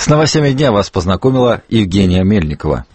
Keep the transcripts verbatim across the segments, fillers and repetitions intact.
С новостями дня вас познакомила Евгения Мельникова.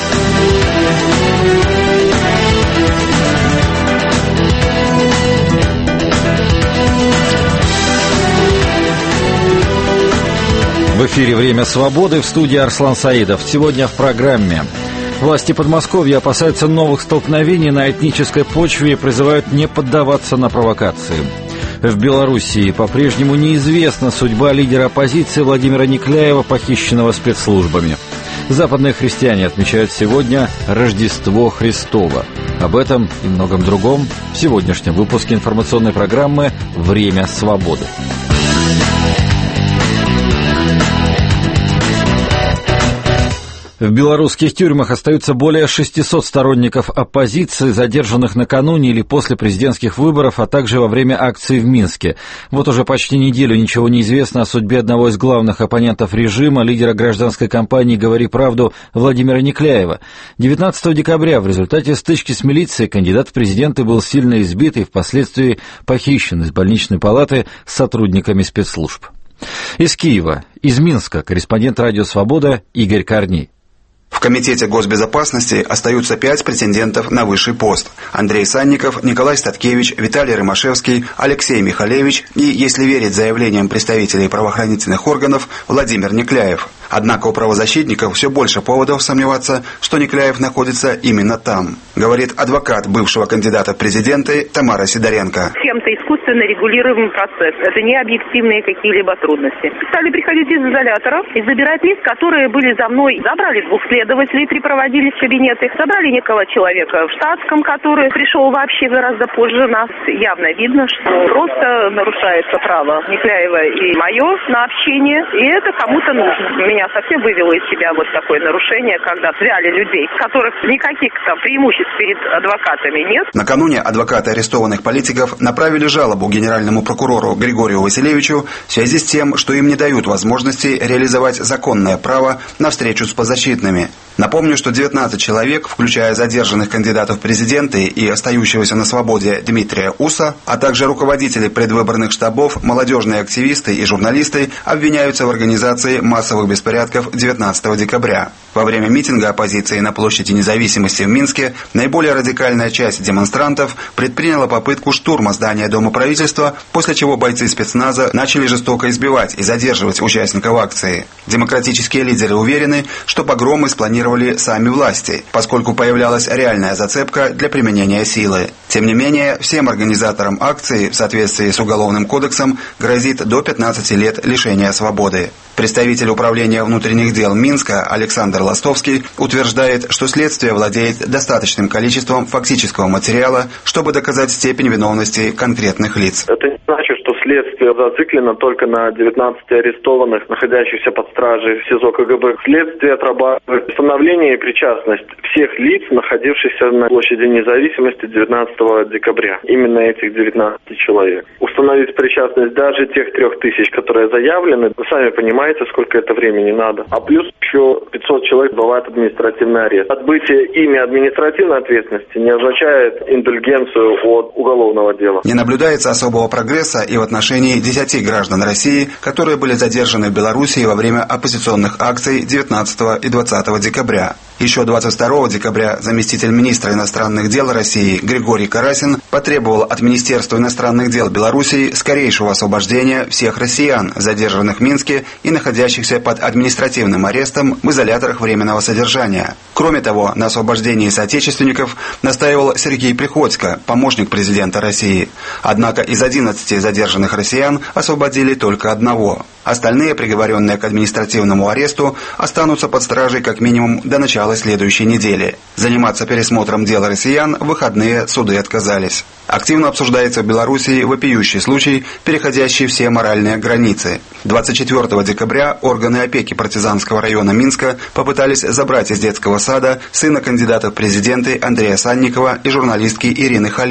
В эфире «Время свободы», в студии Арслан Саидов. Сегодня в программе. Власти Подмосковья опасаются новых столкновений на этнической почве и призывают не поддаваться на провокации. В Белоруссии по-прежнему неизвестна судьба лидера оппозиции Владимира Никляева, похищенного спецслужбами. Западные христиане отмечают сегодня Рождество Христово. Об этом и многом другом в сегодняшнем выпуске информационной программы «Время свободы». В белорусских тюрьмах остаются более шестисот сторонников оппозиции, задержанных накануне или после президентских выборов, а также во время акции в Минске. Вот уже почти неделю ничего не известно о судьбе одного из главных оппонентов режима, лидера гражданской кампании «Говори правду» Владимира Никляева. девятнадцатого декабря в результате стычки с милицией кандидат в президенты был сильно избит и впоследствии похищен из больничной палаты с сотрудниками спецслужб. Из Киева, из Минска корреспондент «Радио Свобода» Игорь Корней. В Комитете госбезопасности остаются пять претендентов на высший пост. Андрей Санников, Николай Статкевич, Виталий Ромашевский, Алексей Михалевич и, если верить заявлениям представителей правоохранительных органов, Владимир Никляев. Однако у правозащитников все больше поводов сомневаться, что Никляев находится именно там, говорит адвокат бывшего кандидата в президенты Тамара Сидоренко. Чем-то искусственно регулируемый процесс. Это не объективные какие-либо трудности. Стали приходить из изолятора и забирать лиц, которые были за мной. Забрали двух следователей, припроводили в кабинеты. Забрали некого человека в штатском, который пришел вообще гораздо позже нас. Явно видно, что просто нарушается право Никляева и мое на общение. И это кому-то нужно. Меня совсем вывело из себя вот такое нарушение, когда взяли людей, которых никаких там преимуществ перед адвокатами нет. Накануне адвокаты арестованных политиков направили жалобу генеральному прокурору Григорию Василевичу в связи с тем, что им не дают возможности реализовать законное право на встречу с подзащитными. Напомню, что девятнадцать человек, включая задержанных кандидатов в президенты и остающегося на свободе Дмитрия Уса, а также руководители предвыборных штабов, молодежные активисты и журналисты, обвиняются в организации массовых беспорядков девятнадцатого декабря. Во время митинга оппозиции на площади Независимости в Минске наиболее радикальная часть демонстрантов предприняла попытку штурма здания Дома правительства, после чего бойцы спецназа начали жестоко избивать и задерживать участников акции. Демократические лидеры уверены, что погромы спланировали сами власти, поскольку появлялась реальная зацепка для применения силы. Тем не менее, всем организаторам акции в соответствии с Уголовным кодексом грозит до пятнадцати лет лишения свободы. Представитель управления внутренних дел Минска Александр Ластовский утверждает, что следствие владеет достаточным количеством фактического материала, чтобы доказать степень виновности конкретных лиц. Это не значит, что следствие зациклено только на девятнадцати арестованных, находящихся под стражей в СИЗО КГБ. Следствие отрабатывает установление и причастность всех лиц, находившихся на площади Независимости девятнадцатого декабря. Именно этих девятнадцати человек. Установить причастность даже тех трех тысяч, которые заявлены, вы сами понимаете, сколько это времени надо. А плюс еще пятьсот человек бывает административный арест. Отбытие ими административной ответственности не означает индульгенцию от уголовного дела. Не наблюдается особого прогресса и в отношении десяти граждан России, которые были задержаны в Белоруссии во время оппозиционных акций девятнадцатого и двадцатого декабря. Еще двадцать второго декабря заместитель министра иностранных дел России Григорий Карасин потребовал от Министерства иностранных дел Белоруссии скорейшего освобождения всех россиян, задержанных в Минске и находящихся под административным арестом в изоляторах временного содержания. Кроме того, на освобождении соотечественников настаивал Сергей Приходько, помощник президента России. Однако из одиннадцати задержанных россиян освободили только одного. Остальные, приговоренные к административному аресту, останутся под стражей как минимум до начала следующей недели. Заниматься пересмотром дела россиян в выходные суды отказались. Активно обсуждается в Белоруссии вопиющий случай, переходящий все моральные границы. двадцать четвёртого декабря органы опеки партизанского района Минска попытались забрать из детского сада сына кандидата в президенты Андрея Санникова и журналистки Ирины Халип.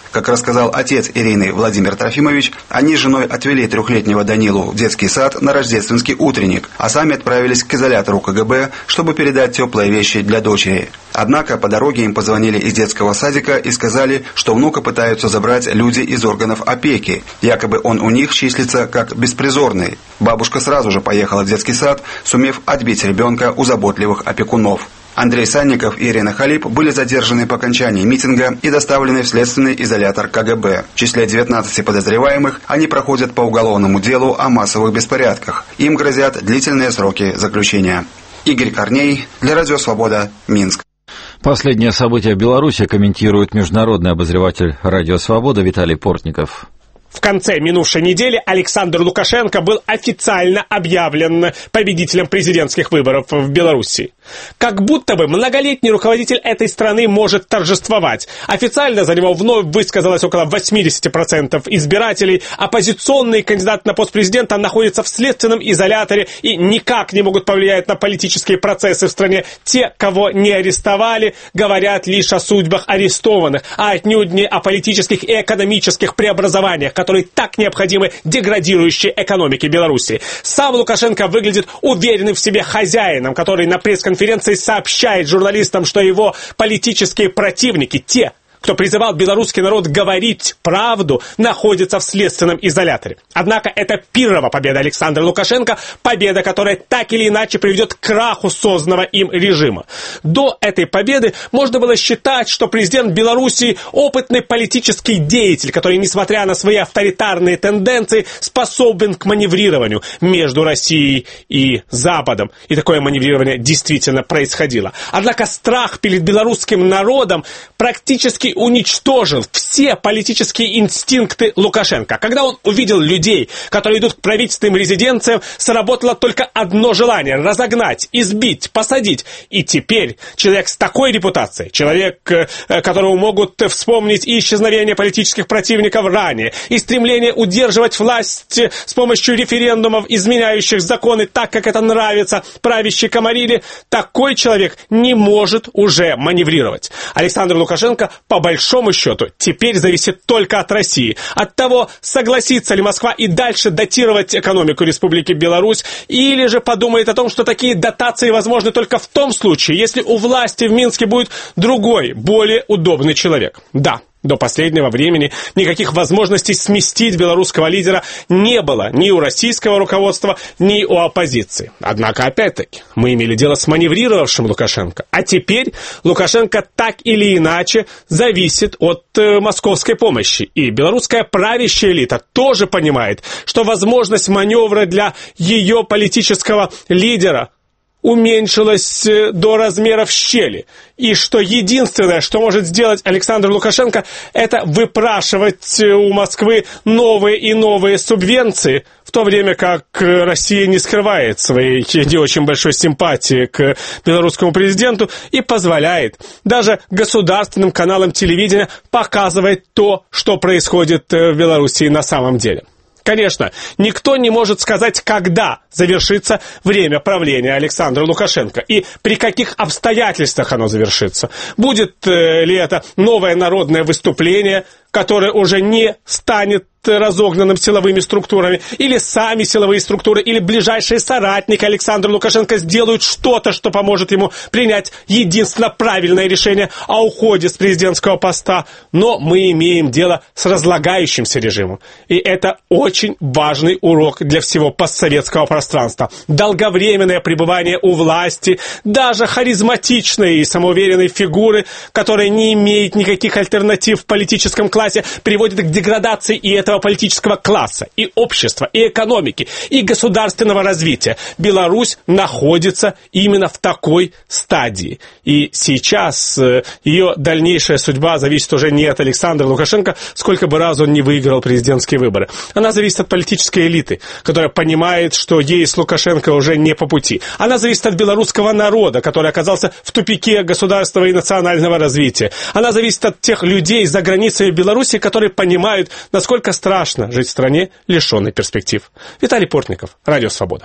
Как рассказал отец Ирины Владимир Трофимович, они с женой отвели трехлетнего Данилу в детский сад на рождественский утренник, а сами отправились к изолятору ка гэ бэ, чтобы передать теплые вещи для дочери. Однако по дороге им позвонили из детского садика и сказали, что внука пытаются забрать люди из органов опеки. Якобы он у них числится как беспризорный. Бабушка сразу же поехала в детский сад, сумев отбить ребенка у заботливых опекунов. Андрей Санников и Ирина Халип были задержаны по окончании митинга и доставлены в следственный изолятор ка гэ бэ. В числе девятнадцати подозреваемых они проходят по уголовному делу о массовых беспорядках. Им грозят длительные сроки заключения. Игорь Корней для Радио Свобода, Минск. Последнее событие в Беларуси комментирует международный обозреватель Радио Свобода Виталий Портников. В конце минувшей недели Александр Лукашенко был официально объявлен победителем президентских выборов в Беларуси. Как будто бы многолетний руководитель этой страны может торжествовать. Официально за него вновь высказалось около восемьдесят процентов избирателей. Оппозиционный кандидат на пост президента находится в следственном изоляторе и никак не могут повлиять на политические процессы в стране. Те, кого не арестовали, говорят лишь о судьбах арестованных, а отнюдь не о политических и экономических преобразованиях, которые так необходимы деградирующей экономике Беларуси. Сам Лукашенко выглядит уверенным в себе хозяином, который на пресс-конференции сообщает журналистам, что его политические противники, те, кто призывал белорусский народ говорить правду, находится в следственном изоляторе. Однако это пиррова победа Александра Лукашенко, победа, которая так или иначе приведет к краху созданного им режима. До этой победы можно было считать, что президент Беларуси опытный политический деятель, который, несмотря на свои авторитарные тенденции, способен к маневрированию между Россией и Западом. И такое маневрирование действительно происходило. Однако страх перед белорусским народом практически уничтожил все политические инстинкты Лукашенко. Когда он увидел людей, которые идут к правительственным резиденциям, сработало только одно желание – разогнать, избить, посадить. И теперь человек с такой репутацией, человек, которого могут вспомнить и исчезновение политических противников ранее, и стремление удерживать власть с помощью референдумов, изменяющих законы так, как это нравится правящей комариле, такой человек не может уже маневрировать. Александр Лукашенко по По большому счету, теперь зависит только от России. От того, согласится ли Москва и дальше датировать экономику Республики Беларусь, или же подумает о том, что такие дотации возможны только в том случае, если у власти в Минске будет другой, более удобный человек. Да. До последнего времени никаких возможностей сместить белорусского лидера не было ни у российского руководства, ни у оппозиции. Однако, опять-таки, мы имели дело с маневрировавшим Лукашенко. А теперь Лукашенко так или иначе зависит от э, московской помощи. И белорусская правящая элита тоже понимает, что возможность маневра для ее политического лидера уменьшилась до размеров щели. И что единственное, что может сделать Александр Лукашенко, это выпрашивать у Москвы новые и новые субвенции, в то время как Россия не скрывает своей не очень большой симпатии к белорусскому президенту и позволяет даже государственным каналам телевидения показывать то, что происходит в Белоруссии на самом деле. Конечно, никто не может сказать, когда завершится время правления Александра Лукашенко и при каких обстоятельствах оно завершится. Будет э, ли это новое народное выступление, которое уже не станет разогнанным силовыми структурами, или сами силовые структуры, или ближайшие соратники Александра Лукашенко сделают что-то, что поможет ему принять единственно правильное решение о уходе с президентского поста. Но мы имеем дело с разлагающимся режимом. И это очень важный урок для всего постсоветского пространства. Долговременное пребывание у власти, даже харизматичной и самоуверенной фигуры, которая не имеет никаких альтернатив в политическом классе, приводит к деградации и этого политического класса, и общества, и экономики, и государственного развития. Беларусь находится именно в такой стадии. И сейчас э, ее дальнейшая судьба зависит уже не от Александра Лукашенко, сколько бы раз он не выиграл президентские выборы. Она зависит от политической элиты, которая понимает, что ей с Лукашенко уже не по пути. Она зависит от белорусского народа, который оказался в тупике государственного и национального развития. Она зависит от тех людей за границей Беларуси, которые понимают, насколько страшно жить в стране, лишенной перспектив. Виталий Портников, Радио Свобода.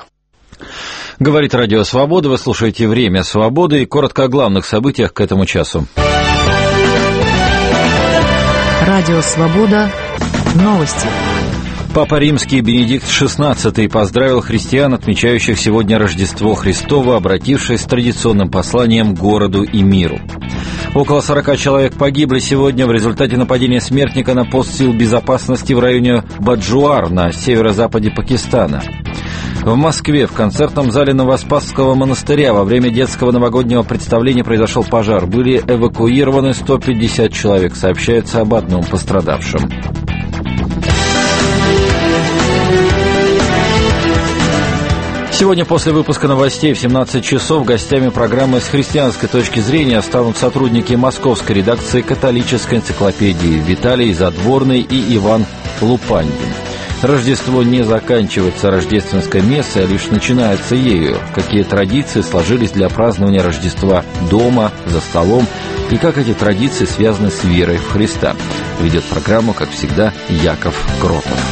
Говорит Радио Свобода, вы слушаете «Время свободы» и коротко о главных событиях к этому часу. Радио «Свобода». Новости. Папа Римский Бенедикт шестнадцатый поздравил христиан, отмечающих сегодня Рождество Христово, обратившись с традиционным посланием к городу и миру. Около сорока человек погибли сегодня в результате нападения смертника на пост сил безопасности в районе Баджуар на северо-западе Пакистана. В Москве в концертном зале Новоспасского монастыря во время детского новогоднего представления произошел пожар. Были эвакуированы сто пятьдесят человек. Сообщается об одном пострадавшем. Сегодня после выпуска новостей в семнадцать часов гостями программы «С христианской точки зрения» станут сотрудники московской редакции «Католической энциклопедии» Виталий Задворный и Иван Лупандин. Рождество не заканчивается рождественской мессой, а лишь начинается ею. Какие традиции сложились для празднования Рождества дома, за столом, и как эти традиции связаны с верой в Христа. Ведет программу, как всегда, Яков Кротов.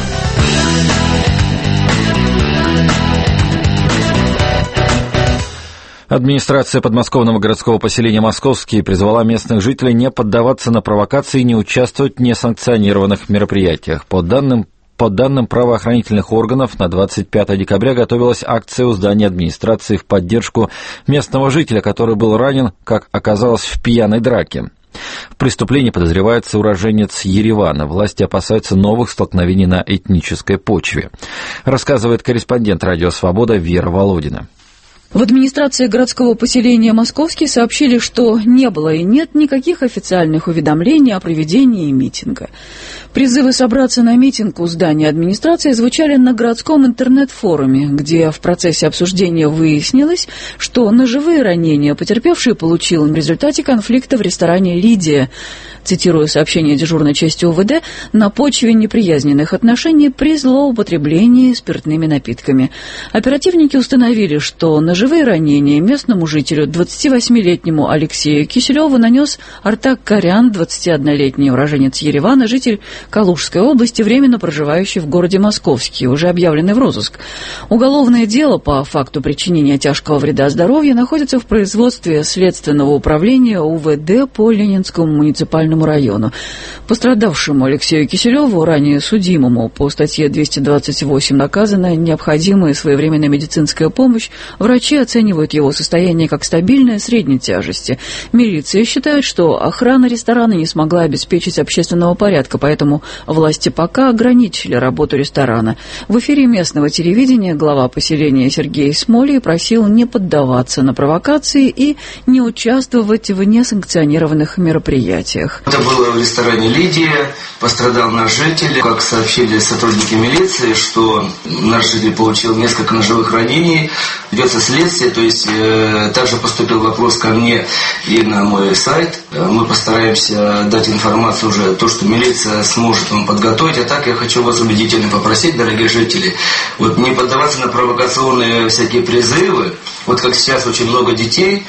Администрация подмосковного городского поселения «Московский» призвала местных жителей не поддаваться на провокации и не участвовать в несанкционированных мероприятиях. По данным По данным правоохранительных органов, на двадцать пятое декабря готовилась акция у здания администрации в поддержку местного жителя, который был ранен, как оказалось, в пьяной драке. В преступлении подозревается уроженец Еревана. Власти опасаются новых столкновений на этнической почве, рассказывает корреспондент «Радио Свобода» Вера Володина. В администрации городского поселения «Московский» сообщили, что не было и нет никаких официальных уведомлений о проведении митинга. Призывы собраться на митинг у здания администрации звучали на городском интернет-форуме, где в процессе обсуждения выяснилось, что ножевые ранения потерпевший получил в результате конфликта в ресторане «Лидия». Цитирую сообщение дежурной части УВД, на почве неприязненных отношений при злоупотреблении спиртными напитками. Оперативники установили, что ножевые ранения местному жителю, двадцативосьмилетнему Алексею Киселеву, нанес Артак Корян, двадцатиоднолетний уроженец Еревана, житель Калужской области, временно проживающий в городе Московский, уже объявленный в розыск. Уголовное дело по факту причинения тяжкого вреда здоровью находится в производстве Следственного управления УВД по Ленинскому муниципальному району. Пострадавшему Алексею Киселеву, ранее судимому по статье двести двадцать восемь, наказана необходимая своевременная медицинская помощь. Врачи оценивают его состояние как стабильное средней тяжести. Милиция считает, что охрана ресторана не смогла обеспечить общественного порядка, поэтому власти пока ограничили работу ресторана. В эфире местного телевидения глава поселения Сергей Смолий просил не поддаваться на провокации и не участвовать в несанкционированных мероприятиях. Это было в ресторане «Лидия», пострадал наш житель. Как сообщили сотрудники милиции, что наш житель получил несколько ножевых ранений. Ведется следствие, то есть э, также поступил вопрос ко мне и на мой сайт. Мы постараемся дать информацию уже, то, что милиция сможет вам подготовить. А так я хочу вас убедительно попросить, дорогие жители, вот не поддаваться на провокационные всякие призывы. Вот как сейчас очень много детей,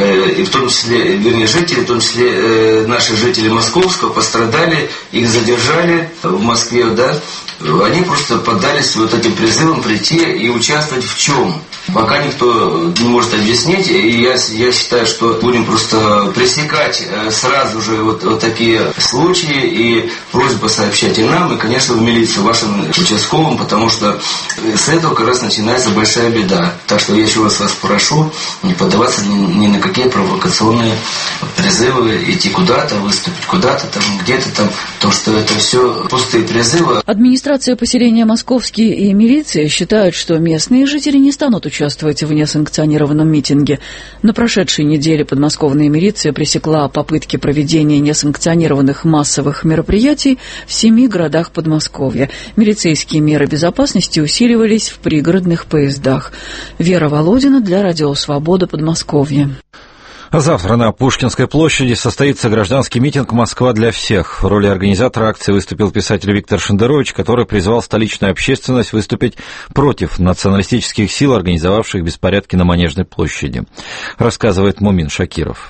и в том числе, вернее, жители, в том числе э, наши жители Московского пострадали, их задержали в Москве, да, они просто поддались вот этим призывам прийти и участвовать в чем. Пока никто не может объяснить, и я, я считаю, что будем просто пресекать сразу же вот, вот такие случаи, и просьба сообщать и нам, и, конечно, в милицию, вашим участковым, потому что с этого как раз начинается большая беда. Так что я еще раз вас прошу не поддаваться ни, ни на какие провокационные призывы, идти куда-то, выступить куда-то, там, где-то там, то, что это все пустые призывы. Администрация поселения «Московский» и милиция считают, что местные жители не станут участвовать в несанкционированном митинге. На прошедшей неделе подмосковная милиция пресекла попытки проведения несанкционированных массовых мероприятий в семи городах Подмосковья. Милицейские меры безопасности усиливались в пригородных поездах. Вера Володина для Радио Свобода, Подмосковье. Завтра на Пушкинской площади состоится гражданский митинг «Москва для всех». В роли организатора акции выступил писатель Виктор Шендерович, который призвал столичную общественность выступить против националистических сил, организовавших беспорядки на Манежной площади. Рассказывает Мумин Шакиров.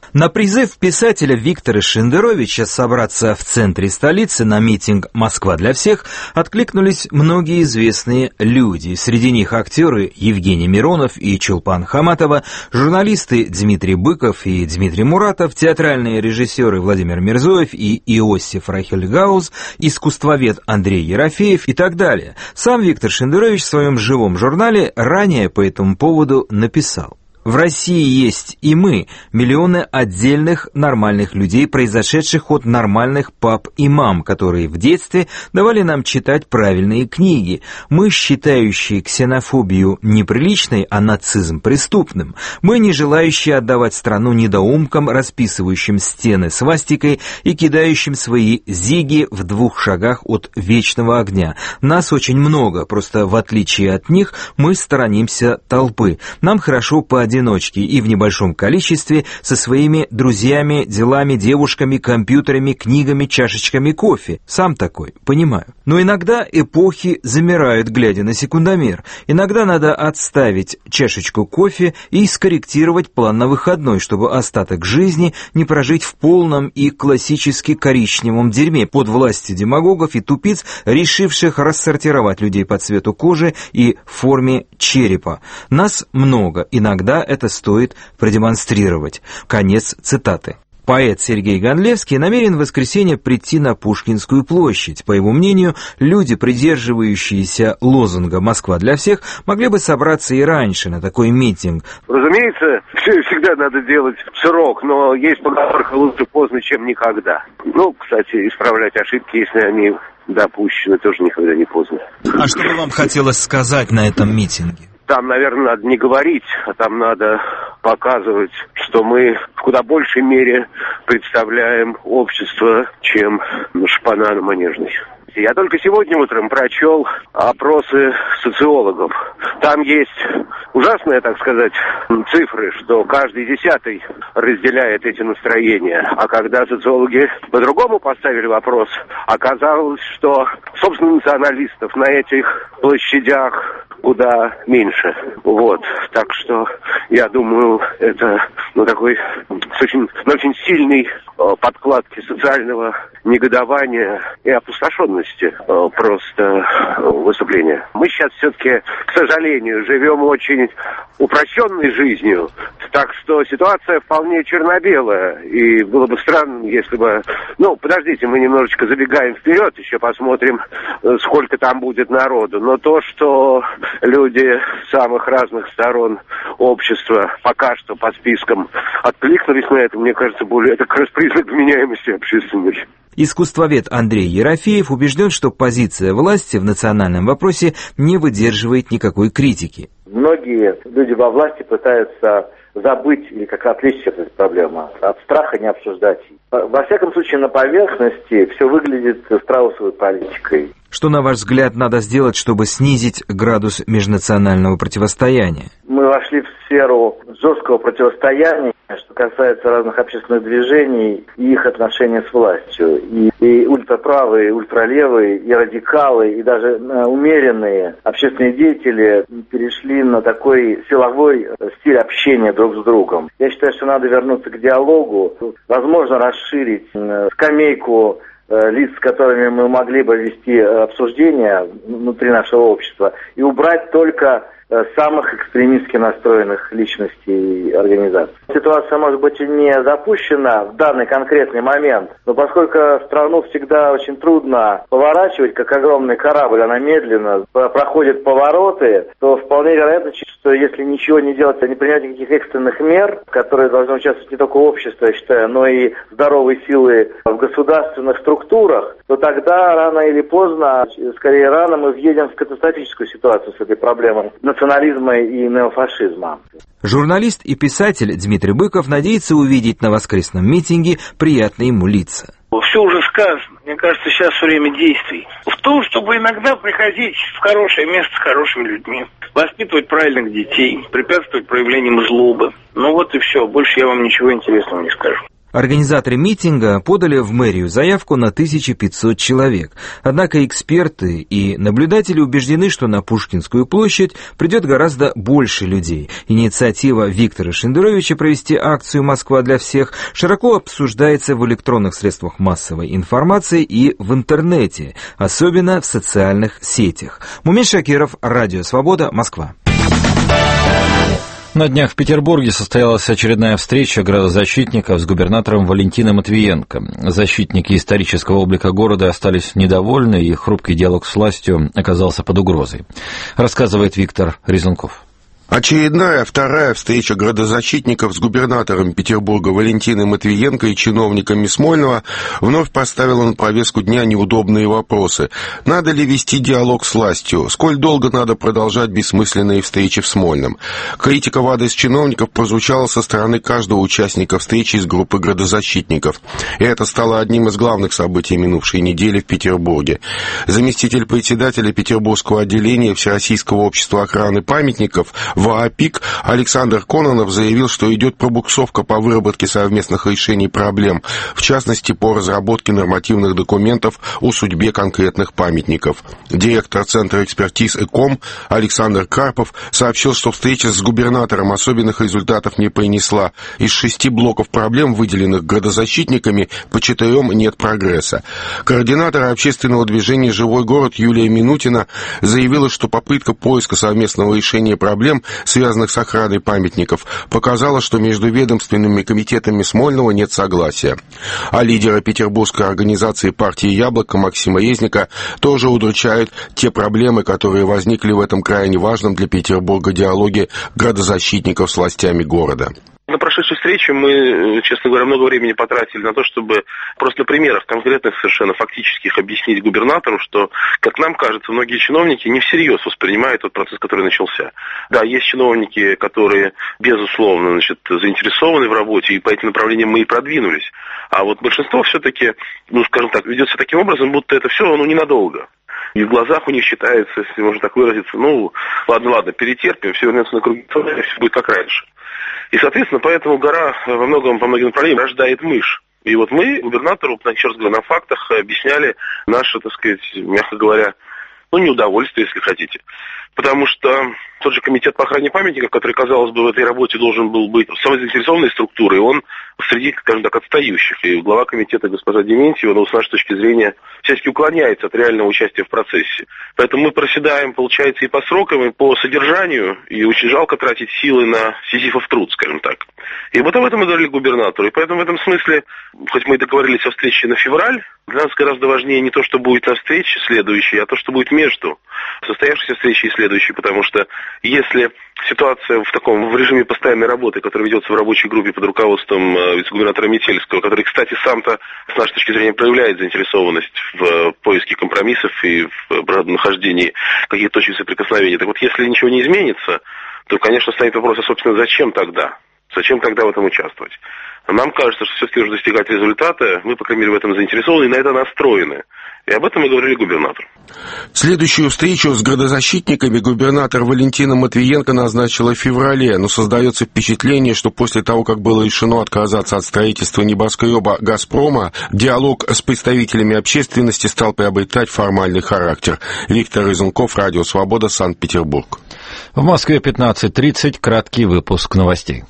На призыв писателя Виктора Шендеровича собраться в центре столицы на митинг «Москва для всех» откликнулись многие известные люди. Среди них актеры Евгений Миронов и Чулпан Хаматова, журналисты Дмитрий Быков и Дмитрий Муратов, театральные режиссеры Владимир Мирзоев и Иосиф Рахельгауз, искусствовед Андрей Ерофеев и так далее. Сам Виктор Шендерович в своем живом журнале ранее по этому поводу написал: «В России есть и мы, миллионы отдельных нормальных людей, произошедших от нормальных пап и мам, которые в детстве давали нам читать правильные книги. Мы, считающие ксенофобию неприличной, а нацизм преступным. Мы, не желающие отдавать страну недоумкам, расписывающим стены свастикой и кидающим свои зиги в двух шагах от вечного огня. Нас очень много, просто в отличие от них мы сторонимся толпы. Нам хорошо по одиночке и в небольшом количестве со своими друзьями, делами, девушками, компьютерами, книгами, чашечками кофе. Сам такой, понимаю. Но иногда эпохи замирают, глядя на секундомер. Иногда надо отставить чашечку кофе и скорректировать план на выходной, чтобы остаток жизни не прожить в полном и классически коричневом дерьме под властью демагогов и тупиц, решивших рассортировать людей по цвету кожи и форме черепа. Нас много, иногда это стоит продемонстрировать». Конец цитаты. Поэт Сергей Гонлевский намерен в воскресенье прийти на Пушкинскую площадь. По его мнению, люди, придерживающиеся лозунга «Москва для всех», могли бы собраться и раньше на такой митинг. Разумеется, все всегда надо делать в срок, но есть поговорка «лучше поздно, чем никогда». Ну, кстати, исправлять ошибки, если они допущены, тоже никогда не поздно. А что бы вам хотелось сказать на этом митинге? Там, наверное, надо не говорить, а там надо показывать, что мы в куда большей мере представляем общество, чем шпана на Манежной. Я только сегодня утром прочел опросы социологов. Там есть ужасные, так сказать, цифры, что каждый десятый разделяет эти настроения. А когда социологи по-другому поставили вопрос, оказалось, что, собственно, националистов на этих площадях куда меньше. Вот. Так что, я думаю, это ну, такой с очень, очень сильной э, подкладки социального негодования и опустошенности э, просто э, выступления. Мы сейчас все-таки, к сожалению, живем очень упрощенной жизнью, так что ситуация вполне черно-белая. И было бы странно, если бы... Ну, подождите, мы немножечко забегаем вперед, еще посмотрим, сколько там будет народу. Но то, что люди самых разных сторон общества пока что по спискам откликнулись на это, мне кажется, более это как раз признак вменяемости общественной. Искусствовед Андрей Ерофеев убежден, что позиция власти в национальном вопросе не выдерживает никакой критики. Многие люди во власти пытаются забыть или как отвлечься от этой проблемы, от страха не обсуждать. Во всяком случае, на поверхности все выглядит страусовой политикой. Что, на ваш взгляд, надо сделать, чтобы снизить градус межнационального противостояния? Мы вошли в сферу жесткого противостояния, что касается разных общественных движений и их отношения с властью. И, и ультраправые, и ультралевые, и радикалы, и даже э, умеренные общественные деятели перешли на такой силовой стиль общения друг с другом. Я считаю, что надо вернуться к диалогу, возможно, расширить э, скамейку лиц, с которыми мы могли бы вести обсуждения внутри нашего общества, и убрать только самых экстремистски настроенных личностей и организаций. Ситуация может быть и не запущена в данный конкретный момент, но поскольку страну всегда очень трудно поворачивать, как огромный корабль, она медленно проходит повороты, то вполне вероятно, что если ничего не делать, не принять никаких экстренных мер, в которые должны участвовать не только общество, я считаю, но и здоровые силы в государственных структурах, то тогда рано или поздно, скорее рано, мы въедем в катастрофическую ситуацию с этой проблемой национализма и неофашизма. Журналист и писатель Дмитрий Быков надеется увидеть на воскресном митинге приятные ему лица. Все уже сказано. Мне кажется, сейчас время действий. В том, чтобы иногда приходить в хорошее место с хорошими людьми, воспитывать правильных детей, препятствовать проявлениям злобы. Ну вот и все. Больше я вам ничего интересного не скажу. Организаторы митинга подали в мэрию заявку на тысячу пятьсот человек. Однако эксперты и наблюдатели убеждены, что на Пушкинскую площадь придет гораздо больше людей. Инициатива Виктора Шендеровича провести акцию «Москва для всех» широко обсуждается в электронных средствах массовой информации и в интернете, особенно в социальных сетях. Мумин Шакиров, Радио Свобода, Москва. На днях в Петербурге состоялась очередная встреча градозащитников с губернатором Валентином Матвиенко. Защитники исторического облика города остались недовольны, и хрупкий диалог с властью оказался под угрозой. Рассказывает Виктор Резунков. Очередная вторая встреча градозащитников с губернатором Петербурга Валентином Матвиенко и чиновниками Смольного вновь поставила на повестку дня неудобные вопросы. Надо ли вести диалог с властью? Сколь долго надо продолжать бессмысленные встречи в Смольном? Критика в адрес чиновников прозвучала со стороны каждого участника встречи из группы градозащитников. И это стало одним из главных событий минувшей недели в Петербурге. Заместитель председателя Петербургского отделения Всероссийского общества охраны памятников ВАОПИК Александр Кононов заявил, что идет пробуксовка по выработке совместных решений проблем, в частности, по разработке нормативных документов о судьбе конкретных памятников. Директор Центра экспертиз ЭКОМ Александр Карпов сообщил, что встреча с губернатором особенных результатов не принесла. Из шести блоков проблем, выделенных градозащитниками, по четырем нет прогресса. Координатор общественного движения «Живой город» Юлия Минутина заявила, что попытка поиска совместного решения проблем, связанных с охраной памятников, показала, что между ведомственными комитетами Смольного нет согласия. А лидера петербургской организации партии «Яблоко» Максима Резника тоже удручают те проблемы, которые возникли в этом крайне важном для Петербурга диалоге градозащитников с властями города. На прошедшей встрече мы, честно говоря, много времени потратили на то, чтобы просто на примерах конкретных, совершенно фактических, объяснить губернатору, что, как нам кажется, многие чиновники не всерьез воспринимают тот процесс, который начался. Да, есть чиновники, которые, безусловно, значит, заинтересованы в работе, и по этим направлениям мы и продвинулись. А вот большинство все-таки, ну, скажем так, ведется таким образом, будто это все, ну, ненадолго. И в глазах у них считается, если можно так выразиться, ну, ладно, ладно, перетерпим, все вернется на круги своя, все будет как раньше. И, соответственно, поэтому гора во многом, по многим направлениям рождает мышь. И вот мы губернатору, еще раз говорю, на фактах объясняли наше, так сказать, мягко говоря, ну, неудовольствие, если хотите. Потому что тот же комитет по охране памятников, который, казалось бы, в этой работе должен был быть самой заинтересованной структурой, он среди, скажем так, отстающих. И глава комитета госпожа Дементьева, ну, с нашей точки зрения, всячески уклоняется от реального участия в процессе. Поэтому мы проседаем, получается, и по срокам, и по содержанию, и очень жалко тратить силы на сизифов труд, скажем так. И вот об этом мы говорили губернатору. И поэтому в этом смысле, хоть мы и договорились о встрече на февраль, для нас гораздо важнее не то, что будет на встрече следующей, а то, что будет между состоявшейся встречей и следующей. Потому что если ситуация в таком в режиме постоянной работы, которая ведется в рабочей группе под руководством вице-губернатора Метельского, который, кстати, сам-то, с нашей точки зрения, проявляет заинтересованность в поиске компромиссов и в нахождении каких-то точек соприкосновения. Так вот, если ничего не изменится, то, конечно, стоит вопрос, а, собственно, зачем тогда? Зачем тогда в этом участвовать? Нам кажется, что все-таки нужно достигать результата, мы, по крайней мере, в этом заинтересованы и на это настроены. И об этом мы говорили губернатору. Следующую встречу с градозащитниками губернатор Валентина Матвиенко назначила в феврале, но создается впечатление, что после того, как было решено отказаться от строительства небоскреба «Газпрома», диалог с представителями общественности стал приобретать формальный характер. Виктор Резунков, Радио Свобода, Санкт-Петербург. В Москве пятнадцать тридцать, краткий выпуск новостей.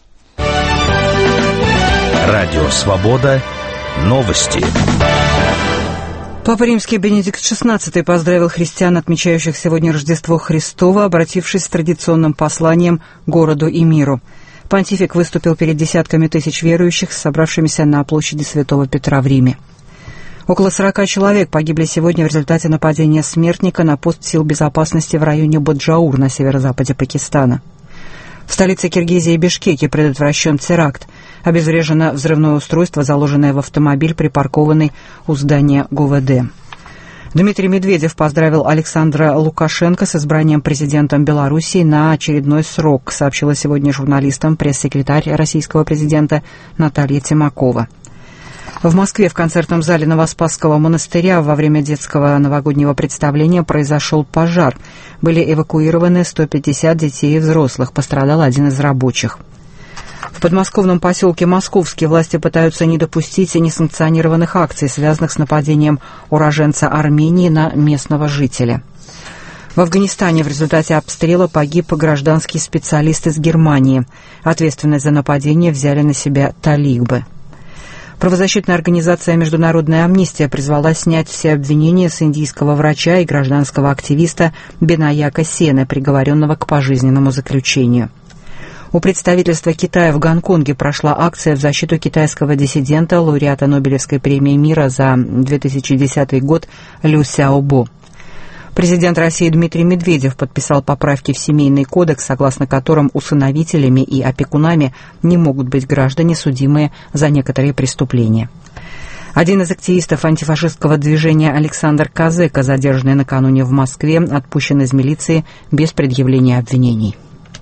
Радио Свобода, новости. Папа Римский Бенедикт шестнадцатый поздравил христиан, отмечающих сегодня Рождество Христово, обратившись с традиционным посланием городу и миру. Понтифик выступил перед десятками тысяч верующих, собравшимися на площади Святого Петра в Риме. Около сорока человек погибли сегодня в результате нападения смертника на пост сил безопасности в районе Боджаур на северо-западе Пакистана. В столице Киргизии Бишкеке предотвращен теракт. Обезврежено взрывное устройство, заложенное в автомобиль, припаркованный у здания ГУВД. Дмитрий Медведев поздравил Александра Лукашенко с избранием президентом Белоруссии на очередной срок, сообщила сегодня журналистам пресс-секретарь российского президента Наталья Тимакова. В Москве в концертном зале Новоспасского монастыря во время детского новогоднего представления произошел пожар. Были эвакуированы сто пятьдесят детей и взрослых, пострадал один из рабочих. В В подмосковном поселке Московский власти пытаются не допустить несанкционированных акций, связанных с нападением уроженца Армении на местного жителя. В Афганистане в результате обстрела погиб гражданский специалист из Германии. Ответственность за нападение взяли на себя талибы. Правозащитная организация «Международная амнистия» призвала снять все обвинения с индийского врача и гражданского активиста Бинаяка Сены, приговоренного к пожизненному заключению. У представительства Китая в Гонконге прошла акция в защиту китайского диссидента, лауреата Нобелевской премии мира за две тысячи десятый год Лю Сяобо. Президент России Дмитрий Медведев подписал поправки в Семейный кодекс, согласно которым усыновителями и опекунами не могут быть граждане, судимые за некоторые преступления. Один из активистов антифашистского движения Александр Козыка, задержанный накануне в Москве, отпущен из милиции без предъявления обвинений.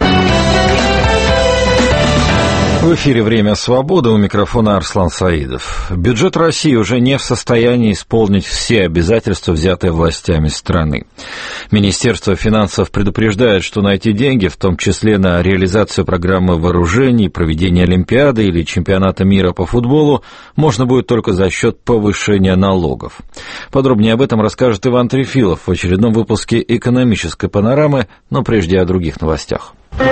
В эфире «Время свободы», у микрофона Арслан Саидов. Бюджет России уже не в состоянии исполнить все обязательства, взятые властями страны. Министерство финансов предупреждает, что найти деньги, в том числе на реализацию программы вооружений, проведение Олимпиады или чемпионата мира по футболу, можно будет только за счет повышения налогов. Подробнее об этом расскажет Иван Трефилов в очередном выпуске «Экономической панорамы», но прежде о других новостях.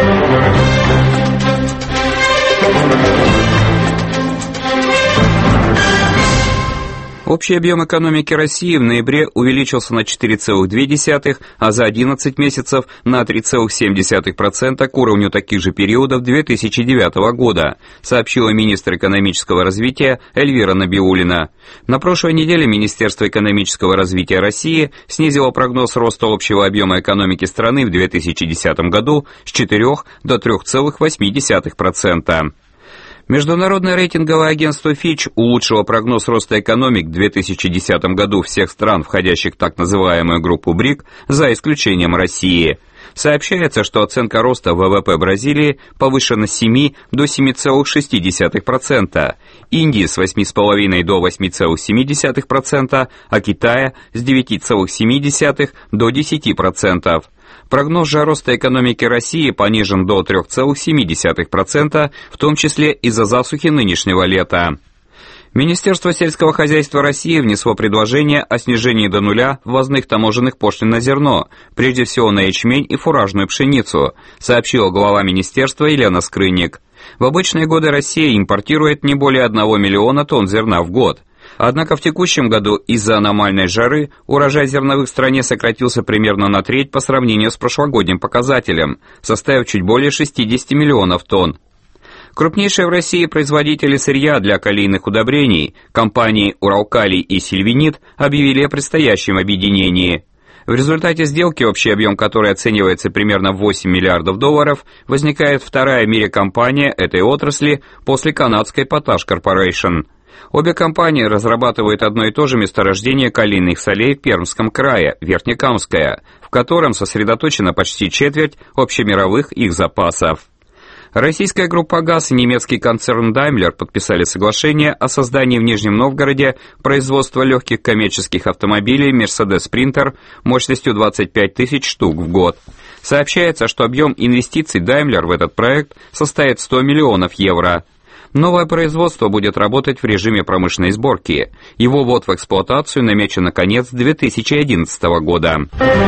Общий объем экономики России в ноябре увеличился на четыре целых две десятых, а за одиннадцать месяцев на три целых семь десятых процента к уровню таких же периодов две тысячи девятого года, сообщила министр экономического развития Эльвира Набиуллина. На прошлой неделе Министерство экономического развития России снизило прогноз роста общего объема экономики страны в две тысячи десятом году с четырёх до трёх целых восьми десятых процента. Международное рейтинговое агентство Fitch улучшило прогноз роста экономик в две тысячи десятом году всех стран, входящих в так называемую группу БРИК, за исключением России. Сообщается, что оценка роста ВВП Бразилии повышена с семи до семи целых шести десятых процента, Индии с восьми целых пяти десятых до восьми целых семи десятых процента, а Китая с девяти целых семи десятых до десяти процентов. Прогноз же роста экономики России понижен до трёх целых семи десятых процента, в том числе из-за засухи нынешнего лета. Министерство сельского хозяйства России внесло предложение о снижении до нуля ввозных таможенных пошлин на зерно, прежде всего на ячмень и фуражную пшеницу, сообщила глава министерства Елена Скрынник. В обычные годы Россия импортирует не более одного миллиона тонн зерна в год. Однако в текущем году из-за аномальной жары урожай зерновых в стране сократился примерно на треть по сравнению с прошлогодним показателем, составив чуть более шестидесяти миллионов тонн. Крупнейшие в России производители сырья для калийных удобрений, компании «Уралкалий» и «Сильвинит», объявили о предстоящем объединении. В результате сделки, общий объем которой оценивается примерно в восемь миллиардов долларов, возникает вторая в мире компания этой отрасли после канадской Potash Corporation. Обе компании разрабатывают одно и то же месторождение калийных солей в Пермском крае, Верхнекамское, в котором сосредоточена почти четверть общемировых их запасов. Российская группа ГАЗ и немецкий концерн Daimler подписали соглашение о создании в Нижнем Новгороде производства легких коммерческих автомобилей Mercedes Sprinter мощностью двадцать пять тысяч штук в год. Сообщается, что объем инвестиций Daimler в этот проект составит сто миллионов евро. Новое производство будет работать в режиме промышленной сборки. Его ввод в эксплуатацию намечен на конец две тысячи одиннадцатого года.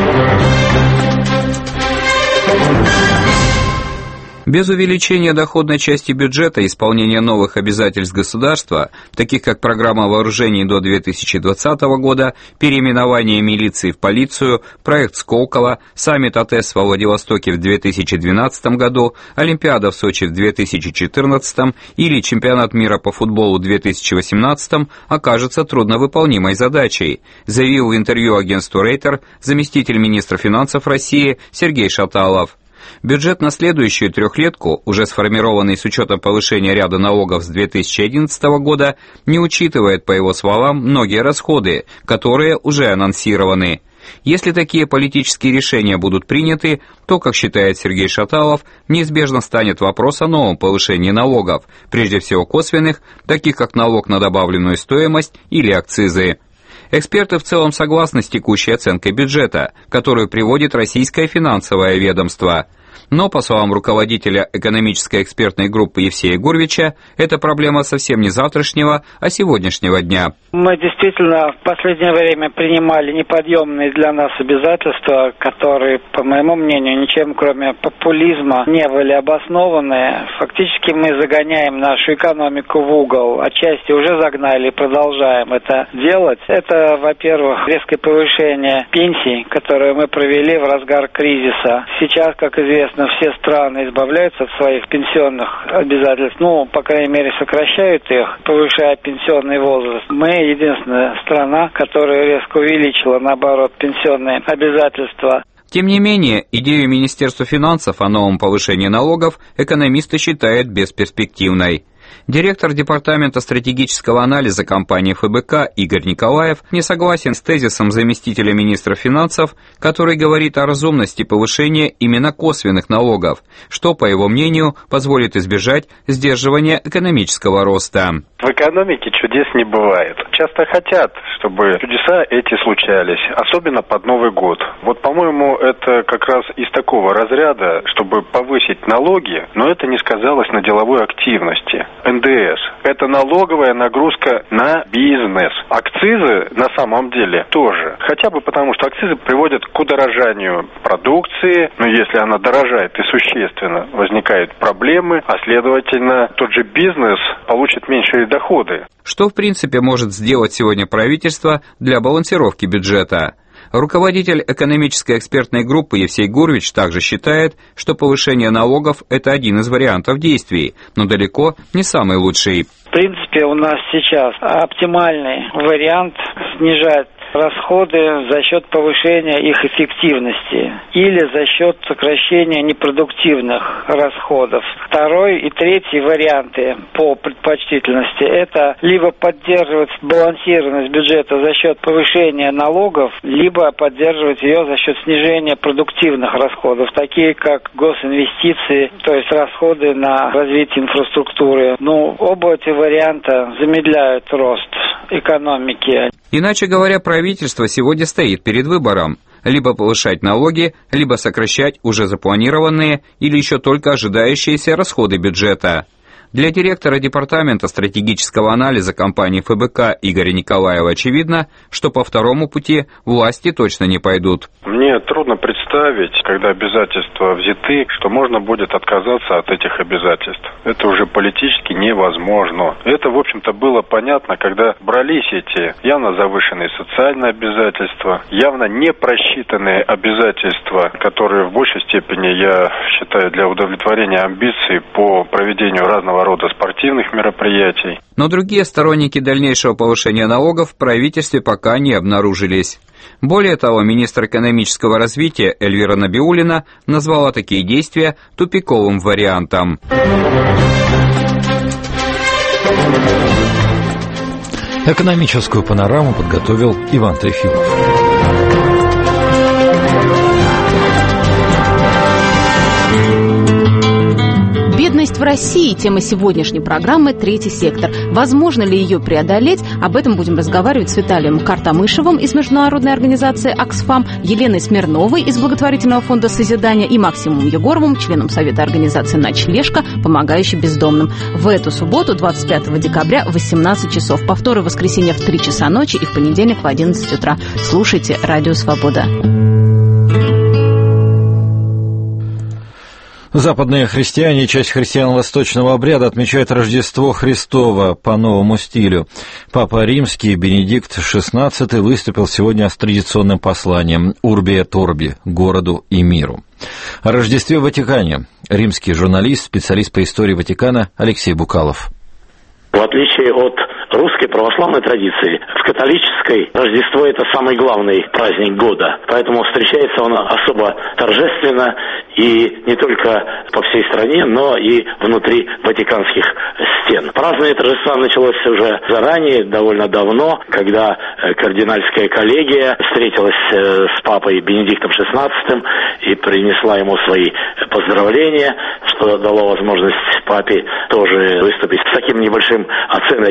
Без увеличения доходной части бюджета и исполнения новых обязательств государства, таких как программа вооружений до две тысячи двадцатого года, переименование милиции в полицию, проект Сколково, саммит АТЭС во Владивостоке в две тысячи двенадцатом году, Олимпиада в Сочи в две тысячи четырнадцатом или чемпионат мира по футболу в две тысячи восемнадцатом окажется трудновыполнимой задачей, заявил в интервью агентству Рейтер заместитель министра финансов России Сергей Шаталов. Бюджет на следующую трехлетку, уже сформированный с учетом повышения ряда налогов с две тысячи одиннадцатого года, не учитывает, по его словам, многие расходы, которые уже анонсированы. Если такие политические решения будут приняты, то, как считает Сергей Шаталов, неизбежно станет вопрос о новом повышении налогов, прежде всего косвенных, таких как налог на добавленную стоимость или акцизы. Эксперты в целом согласны с текущей оценкой бюджета, которую приводит российское финансовое ведомство. Но, по словам руководителя экономической экспертной группы Евсея Гурвича, это проблема совсем не завтрашнего, а сегодняшнего дня. Мы действительно в последнее время принимали неподъемные для нас обязательства, которые, по моему мнению, ничем кроме популизма не были обоснованы. Фактически мы загоняем нашу экономику в угол. Отчасти уже загнали и продолжаем это делать. Это, во-первых, резкое повышение пенсий, которое мы провели в разгар кризиса. Сейчас, как известно, все страны избавляются от своих пенсионных обязательств. Ну, по крайней мере, сокращают их, повышая пенсионный возраст. Мы единственная страна, которая резко увеличила, наоборот, пенсионные обязательства. Тем не менее, идею Министерства финансов о новом повышении налогов экономисты считают бесперспективной. Директор Департамента стратегического анализа компании эф бэ ка Игорь Николаев не согласен с тезисом заместителя министра финансов, который говорит о разумности повышения именно косвенных налогов, что, по его мнению, позволит избежать сдерживания экономического роста. В экономике чудес не бывает. Часто хотят, чтобы чудеса эти случались, особенно под Новый год. Вот, по-моему, это как раз из такого разряда, чтобы повысить налоги, но это не сказалось на деловой активности. эн дэ эс – это налоговая нагрузка на бизнес. Акцизы на самом деле тоже. Хотя бы потому, что акцизы приводят к удорожанию продукции, но если она дорожает и существенно, возникают проблемы, а следовательно, тот же бизнес получит меньшие доходы. Что, в принципе, может сделать сегодня правительство для балансировки бюджета? Руководитель экономической экспертной группы Евсей Гурвич также считает, что повышение налогов – это один из вариантов действий, но далеко не самый лучший. В принципе, у нас сейчас оптимальный вариант снижать расходы за счет повышения их эффективности или за счет сокращения непродуктивных расходов. Второй и третий варианты по предпочтительности – это либо поддерживать сбалансированность бюджета за счет повышения налогов, либо поддерживать ее за счет снижения продуктивных расходов, такие как госинвестиции, то есть расходы на развитие инфраструктуры. Ну, оба эти варианта замедляют рост экономики. Иначе говоря, правительство сегодня стоит перед выбором – либо повышать налоги, либо сокращать уже запланированные или еще только ожидающиеся расходы бюджета. Для директора Департамента стратегического анализа компании эф бэ ка Игоря Николаева очевидно, что по второму пути власти точно не пойдут. Мне трудно представить, когда обязательства взяты, что можно будет отказаться от этих обязательств. Это уже политически невозможно. Это, в общем-то, было понятно, когда брались эти явно завышенные социальные обязательства, явно не просчитанные обязательства, которые в большей степени, я считаю, для удовлетворения амбиций по проведению разного рода спортивных мероприятий. Но другие сторонники дальнейшего повышения налогов в правительстве пока не обнаружились. Более того, министр экономического развития Эльвира Набиуллина назвала такие действия тупиковым вариантом. Экономическую панораму подготовил Иван Трефилов. Бедность в России – тема сегодняшней программы «Третий сектор». Возможно ли ее преодолеть? Об этом будем разговаривать с Виталием Картамышевым из международной организации «Оксфам», Еленой Смирновой из благотворительного фонда «Созидание» и Максимом Егоровым, членом Совета организации «Ночлежка», помогающей бездомным. В эту субботу, двадцать пятого декабря, в восемнадцать часов. Повторы в воскресенье в три часа ночи и в понедельник в одиннадцать утра. Слушайте «Радио Свобода». Западные христиане и часть христиан восточного обряда отмечают Рождество Христово по новому стилю. Папа Римский Бенедикт шестнадцатый выступил сегодня с традиционным посланием «Урби et Orbi» – городу и миру. О Рождестве в Ватикане римский журналист, специалист по истории Ватикана Алексей Букалов. В отличие от русской православной традиции, в католической Рождество – это самый главный праздник года. Поэтому встречается он особо торжественно и не только по всей стране, но и внутри ватиканских стен. Празднование торжества началось уже заранее, довольно давно, когда кардинальская коллегия встретилась с папой Бенедиктом шестнадцатым и принесла ему свои поздравления, что дало возможность папе тоже выступить с таким небольшим оценочным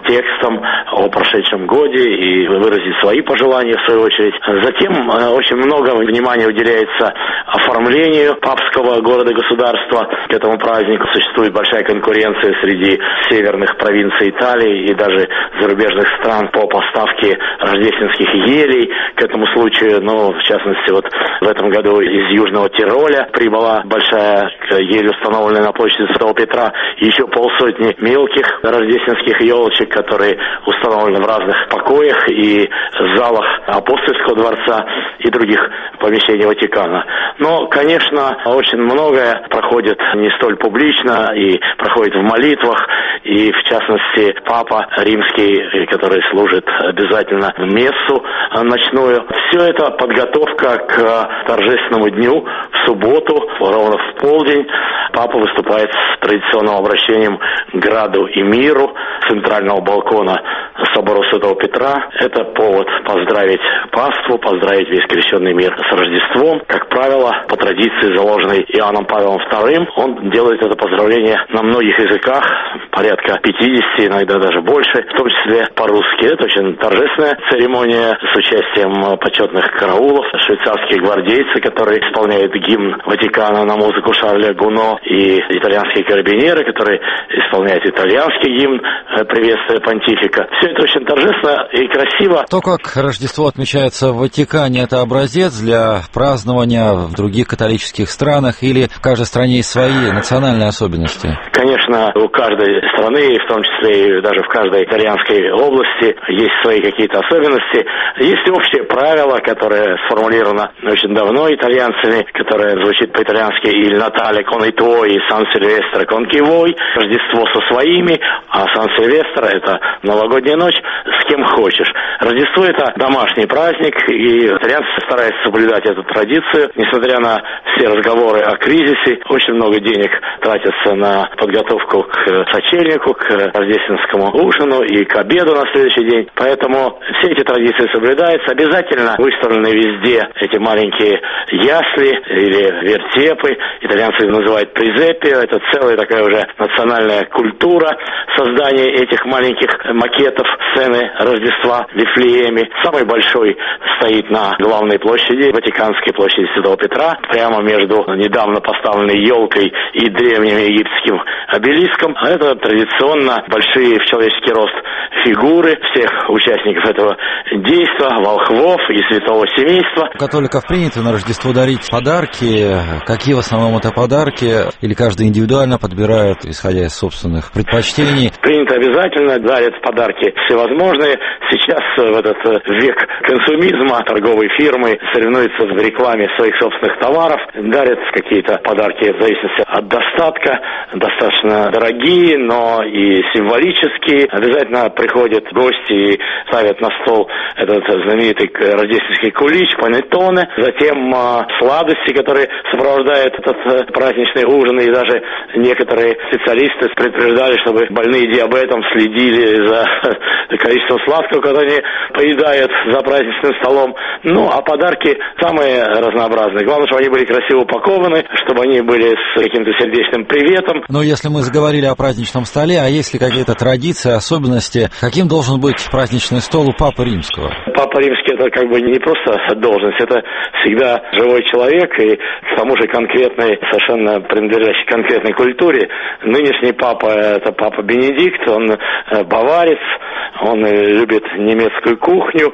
текстом о прошедшем годе и выразить свои пожелания в свою очередь. Затем очень много внимания уделяется оформлению папского города-государства. К этому празднику существует большая конкуренция среди северных провинций Италии и даже зарубежных стран по поставке рождественских елей. К этому случаю, ну, в частности, вот в этом году из Южного Тироля прибыла большая ель, установленная на площади Святого Петра, и еще полсотни мелких рождественских елочек, которые установлены в разных покоях и залах Апостольского дворца и других помещений Ватикана. Но, конечно, очень многое проходит не столь публично и проходит в молитвах, и, в частности, Папа Римский, который служит обязательно мессу ночную. Все это подготовка к торжественному дню. В субботу, ровно в полдень, Папа выступает с традиционным обращением к граду и миру с центрального балкона собора Святого Петра. Это повод поздравить паству, поздравить весь крещенный мир с Рождеством. Как правило, по традиции, заложенной Иоанном Павлом вторым, он делает это поздравление на многих языках, порядка пятидесяти, иногда даже больше, в том числе по-русски. Это очень торжественная церемония с участием почетных караулов, швейцарские гвардейцы, которые исполняют гимн Ватикана на музыку Шарля Гуно, и итальянские карабинеры, которые исполняют итальянский гимн, приветствуя понтифика. Все это очень торжественно и красиво. То, как Рождество отмечается в Ватикане, это образец для празднования в других католических странах, или в каждой стране есть свои национальные особенности? Конечно, у каждой страны, в том числе и даже в каждой итальянской области, есть свои какие-то особенности. Есть общее правило, которое сформулировано очень давно итальянцами, которое звучит по-итальянски «Il Natale con i tuoi, San Silvestre con chi vuoi», Рождество со своими, а Сан-Сильвестр — это новогодняя ночь, с кем хочешь. Рождество — это домашний праздник, и итальянцы стараются соблюдать эту традицию. Несмотря на все разговоры о кризисе, очень много денег тратится на подготовку к сочельнику, к рождественскому ужину и к обеду на следующий день. Поэтому все эти традиции соблюдаются. Обязательно выставлены везде эти маленькие ясли или вертепы. Итальянцы их называют презепио. Это целая такая уже национальная культура создания этих маленьких макетов сцены Рождества в Вифлееме. Самый большой стоит на главной площади, Ватиканской площади Святого Петра, прямо между недавно поставленной елкой и древним египетским обелиском. Это традиционно большие в человеческий рост фигуры всех участников этого действа, волхвов и святого семейства. У католиков принято на Рождество дарить подарки. Какие в основном это подарки? Или каждый индивидуально подбирает, исходя из собственных предпочтений? Принято обязательно, дарят подарки всевозможные. Сейчас в этот век консумизма торговые фирмы соревнуются в рекламе своих собственных товаров, дарят какие-то подарки в зависимости от достатка, достаточно дорогие, но и символические. Обязательно приходят гости и ставят на стол этот знаменитый рождественский кулич, панеттоне, затем э, сладости, которые сопровождают этот э, праздничный ужин, и даже некоторые специалисты предупреждали, чтобы больные диабетом следили за э, количеством сладкого, когда они поедают за праздничным столом. Ну, а подарки самые разнообразные. Главное, чтобы они были красиво упакованы, чтобы они были с каким-то сердечным приветом. Но если мы заговорили о праздничном столе, а есть ли какие-то традиции, особенности, каким должен быть праздничный стол у Папы Римского? Папа Римский — это как бы не просто должность, это всегда живой человек, и к тому же конкретной, совершенно принадлежащей конкретной культуре. Нынешний папа — это папа Бенедикт, он баварец, он любит немецкую кухню,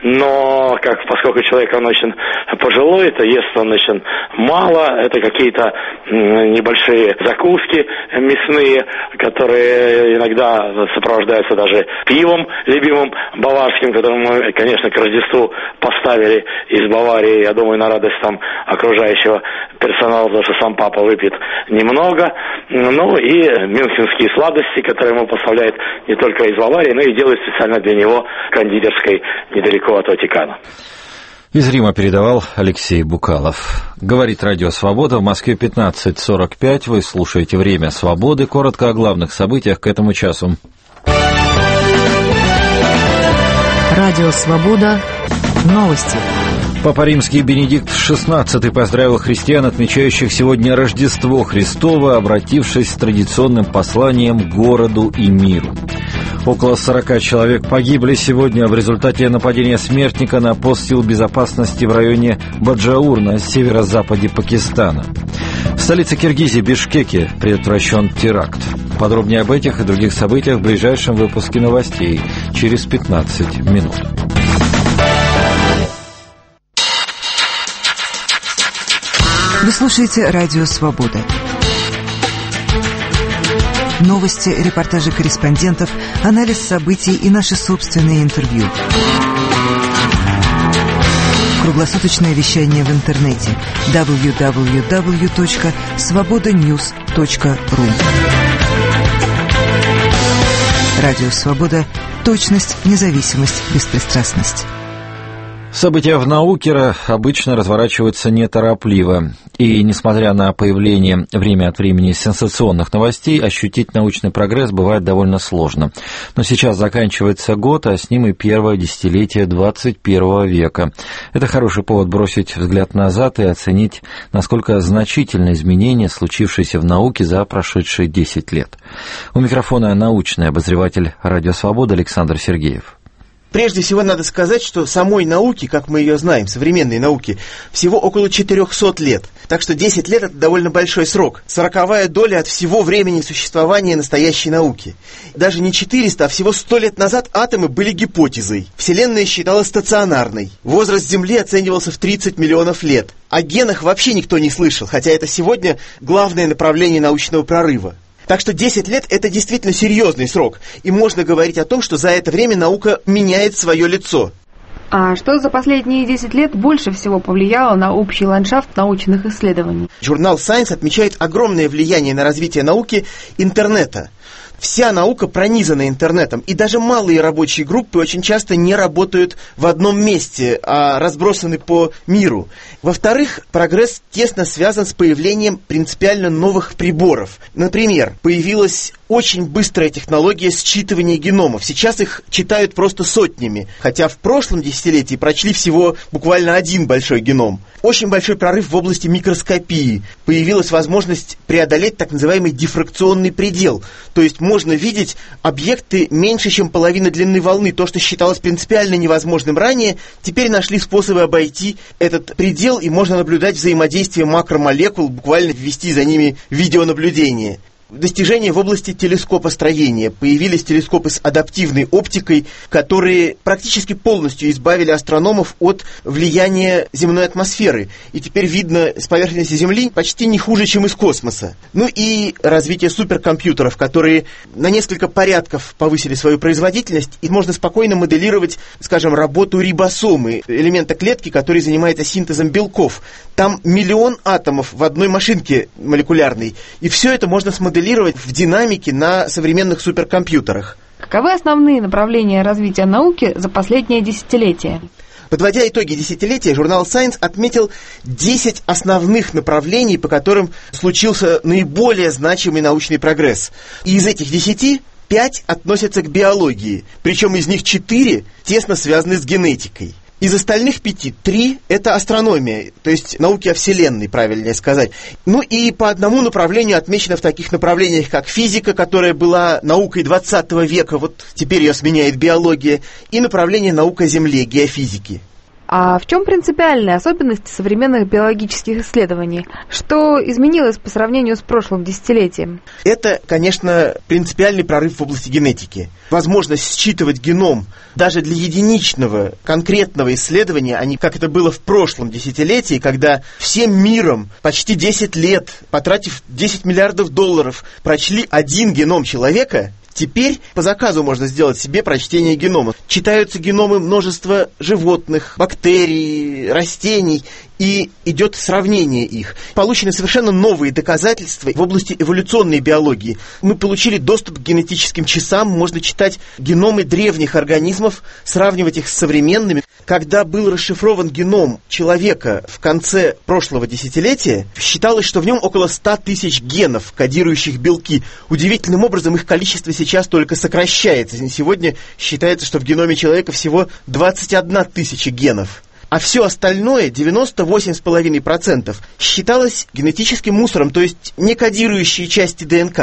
но как, поскольку человек он очень пожилой, то ест он очень мало, это какие-то небольшие закуски мясные, которые иногда сопровождаются даже пивом любимым баварским, которым мы, конечно, к Рождеству поставили из Баварии, я думаю, на радость там окружающего персонала, потому что сам папа выпьет немного. Ну и мюнхенские сладости, которые ему поставляют не только из Баварии, но и делают специально для него кондитерской недалеко от Ватикана. Из Рима передавал Алексей Букалов. Говорит Радио Свобода, в Москве пятнадцать сорок пять. Вы слушаете «Время свободы». Коротко о главных событиях к этому часу. Радио Свобода. Новости. Папа Римский Бенедикт шестнадцатый поздравил христиан, отмечающих сегодня Рождество Христово, обратившись с традиционным посланием к городу и миру. Около сорока человек погибли сегодня в результате нападения смертника на пост сил безопасности в районе Баджаур на северо-западе Пакистана. В столице Киргизии, Бишкеке, предотвращен теракт. Подробнее об этих и других событиях в ближайшем выпуске новостей через пятнадцать минут. Вы слушаете «Радио Свобода». Новости, репортажи корреспондентов, анализ событий и наши собственные интервью. Круглосуточное вещание в интернете дабл ю дабл ю дабл ю точка свобода ньюс точка ру. Радио Свобода. Точность, независимость, беспристрастность. События в науке обычно разворачиваются неторопливо, и, несмотря на появление время от времени сенсационных новостей, ощутить научный прогресс бывает довольно сложно. Но сейчас заканчивается год, а с ним и первое десятилетие двадцать первого века. Это хороший повод бросить взгляд назад и оценить, насколько значительны изменения, случившиеся в науке за прошедшие десять лет. У микрофона научный обозреватель «Радио Свобода» Александр Сергеев. Прежде всего надо сказать, что самой науки, как мы ее знаем, современной науки, всего около четырехсот лет. Так что десять лет – это довольно большой срок. Сороковая доля от всего времени существования настоящей науки. Даже не четыреста, а всего сто лет назад атомы были гипотезой. Вселенная считалась стационарной. Возраст Земли оценивался в тридцать миллионов лет. О генах вообще никто не слышал, хотя это сегодня главное направление научного прорыва. Так что десять лет – это действительно серьезный срок, и можно говорить о том, что за это время наука меняет свое лицо. А что за последние десять лет больше всего повлияло на общий ландшафт научных исследований? Журнал Science отмечает огромное влияние на развитие науки интернета. Вся наука пронизана интернетом, и даже малые рабочие группы очень часто не работают в одном месте, а разбросаны по миру. Во-вторых, прогресс тесно связан с появлением принципиально новых приборов. Например, появилась очень быстрая технология считывания геномов. Сейчас их читают просто сотнями, хотя в прошлом десятилетии прочли всего буквально один большой геном. Очень большой прорыв в области микроскопии. Появилась возможность преодолеть так называемый дифракционный предел, то есть можно видеть объекты меньше, чем половина длины волны. То, что считалось принципиально невозможным ранее, теперь нашли способы обойти этот предел, и можно наблюдать взаимодействие макромолекул, буквально ввести за ними видеонаблюдение. Достижения в области телескопостроения. Появились телескопы с адаптивной оптикой, которые практически полностью избавили астрономов от влияния земной атмосферы. И теперь видно с поверхности Земли почти не хуже, чем из космоса. Ну и развитие суперкомпьютеров, которые на несколько порядков повысили свою производительность, и можно спокойно моделировать, скажем, работу рибосомы, элемента клетки, который занимается синтезом белков. Там миллион атомов в одной машинке молекулярной, и все это можно смоделировать в динамике на современных суперкомпьютерах. Каковы основные направления развития науки за последнее десятилетие? Подводя итоги десятилетия, журнал Science отметил десять основных направлений, по которым случился наиболее значимый научный прогресс. И из этих десяти пять относятся к биологии, причем из них четыре тесно связаны с генетикой. Из остальных пяти, три – это астрономия, то есть науки о Вселенной, правильнее сказать. Ну и по одному направлению отмечено в таких направлениях, как физика, которая была наукой двадцатого века, вот теперь ее сменяет биология, и направление наука о Земле, геофизики. А в чем принципиальные особенности современных биологических исследований? Что изменилось по сравнению с прошлым десятилетием? Это, конечно, принципиальный прорыв в области генетики. Возможность считывать геном даже для единичного, конкретного исследования, а не как это было в прошлом десятилетии, когда всем миром почти десять лет, потратив десять миллиардов долларов, прочли один геном человека. Теперь по заказу можно сделать себе прочтение генома. Читаются геномы множества животных, бактерий, растений, и идет сравнение их. Получены совершенно новые доказательства в области эволюционной биологии. Мы получили доступ к генетическим часам, можно читать геномы древних организмов, сравнивать их с современными. Когда был расшифрован геном человека в конце прошлого десятилетия, считалось, что в нем около ста тысяч генов, кодирующих белки. Удивительным образом их количество сейчас только сокращается. Сегодня считается, что в геноме человека всего двадцать одна тысяча генов. А все остальное, девяносто восемь целых пять десятых процента, считалось генетическим мусором, то есть не кодирующие части ДНК.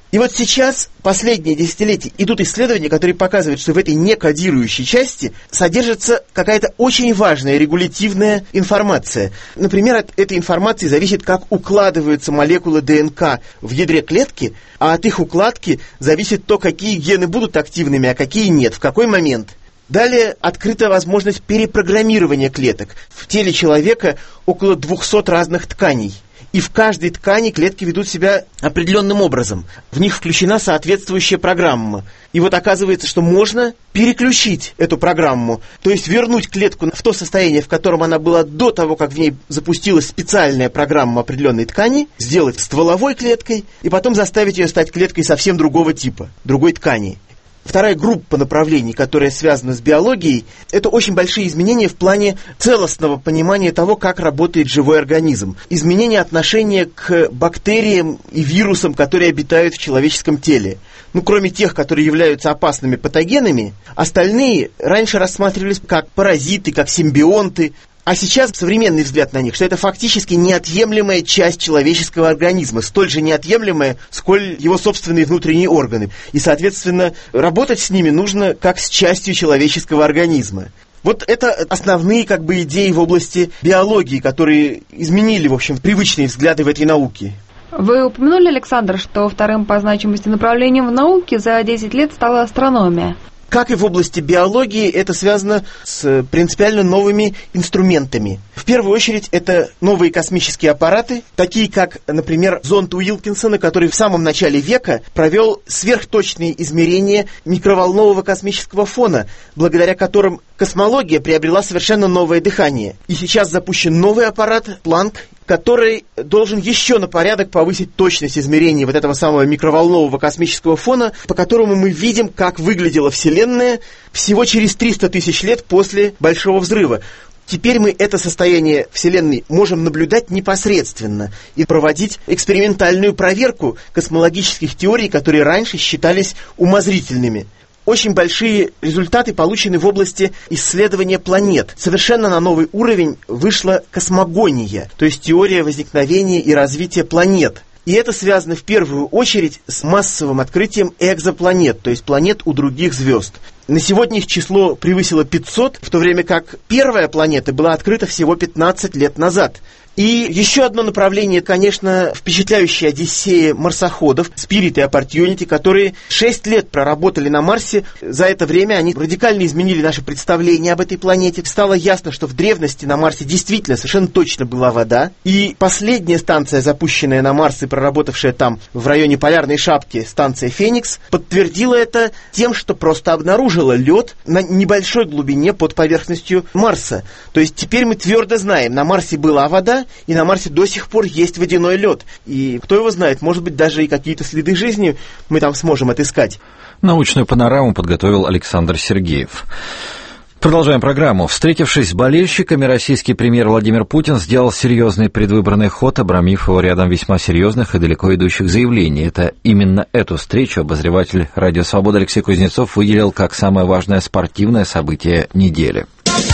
И вот сейчас, последние десятилетия, идут исследования, которые показывают, что в этой некодирующей части содержится какая-то очень важная регулятивная информация. Например, от этой информации зависит, как укладываются молекулы ДНК в ядре клетки, а от их укладки зависит то, какие гены будут активными, а какие нет, в какой момент. Далее открыта возможность перепрограммирования клеток. В теле человека около двухсот разных тканей. И в каждой ткани клетки ведут себя определенным образом. В них включена соответствующая программа. И вот оказывается, что можно переключить эту программу, то есть вернуть клетку в то состояние, в котором она была до того, как в ней запустилась специальная программа определенной ткани, сделать стволовой клеткой, и потом заставить ее стать клеткой совсем другого типа, другой ткани. Вторая группа направлений, которая связана с биологией, это очень большие изменения в плане целостного понимания того, как работает живой организм. Изменение отношения к бактериям и вирусам, которые обитают в человеческом теле. Ну, кроме тех, которые являются опасными патогенами, остальные раньше рассматривались как паразиты, как симбионты. А сейчас современный взгляд на них, что это фактически неотъемлемая часть человеческого организма, столь же неотъемлемая, сколь его собственные внутренние органы. И, соответственно, работать с ними нужно как с частью человеческого организма. Вот это основные как бы идеи в области биологии, которые изменили, в общем, привычные взгляды в этой науке. Вы упомянули, Александр, что вторым по значимости направлением в науке за десять лет стала астрономия. Как и в области биологии, это связано с принципиально новыми инструментами. В первую очередь, это новые космические аппараты, такие как, например, зонд Уилкинсона, который в самом начале века провел сверхточные измерения микроволнового космического фона, благодаря которым космология приобрела совершенно новое дыхание. И сейчас запущен новый аппарат Планк, который должен еще на порядок повысить точность измерений вот этого самого микроволнового космического фона, по которому мы видим, как выглядела Вселенная всего через триста тысяч лет после Большого взрыва. Теперь мы это состояние Вселенной можем наблюдать непосредственно и проводить экспериментальную проверку космологических теорий, которые раньше считались умозрительными. Очень большие результаты получены в области исследования планет. Совершенно на новый уровень вышла космогония, то есть теория возникновения и развития планет. И это связано в первую очередь с массовым открытием экзопланет, то есть планет у других звезд. На сегодня их число превысило пятьсот, в то время как первая планета была открыта всего пятнадцать лет назад. И еще одно направление, конечно, впечатляющая одиссея марсоходов Spirit и Opportunity, которые шесть лет проработали на Марсе. За это время они радикально изменили наше представление об этой планете. Стало ясно, что в древности на Марсе действительно совершенно точно была вода. И последняя станция, запущенная на Марс и проработавшая там в районе Полярной шапки, станция Феникс, подтвердила это тем, что просто обнаружила лед на небольшой глубине под поверхностью Марса. То есть теперь мы твердо знаем, на Марсе была вода, и на Марсе до сих пор есть водяной лед. И кто его знает, может быть, даже и какие-то следы жизни мы там сможем отыскать. Научную панораму подготовил Александр Сергеев. Продолжаем программу. Встретившись с болельщиками, российский премьер Владимир Путин сделал серьезный предвыборный ход, обрамив его рядом весьма серьезных и далеко идущих заявлений. Это именно эту встречу обозреватель «Радио Свобода» Алексей Кузнецов выделил как самое важное спортивное событие недели.